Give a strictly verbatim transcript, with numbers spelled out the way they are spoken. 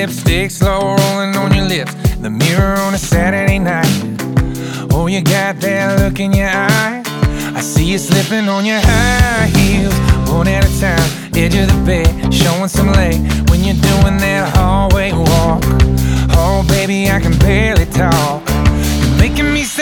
Lipstick slow rolling on your lips, the mirror on a Saturday night. Oh, you got that look in your eye. I see you slipping on your high heels, one at a time, edge of the bed, showing some leg when you're doing that hallway walk. Oh, baby, I can barely talk. You're making me say